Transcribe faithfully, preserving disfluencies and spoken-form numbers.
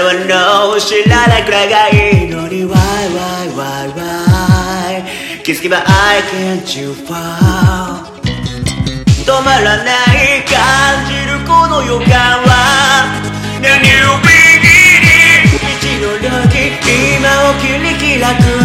don't know 知らないくらいがいいのに Why, why, why, why 気づけば I can't you fall 止まらない感じるこの予感は The new beginning 道のり今を切り開く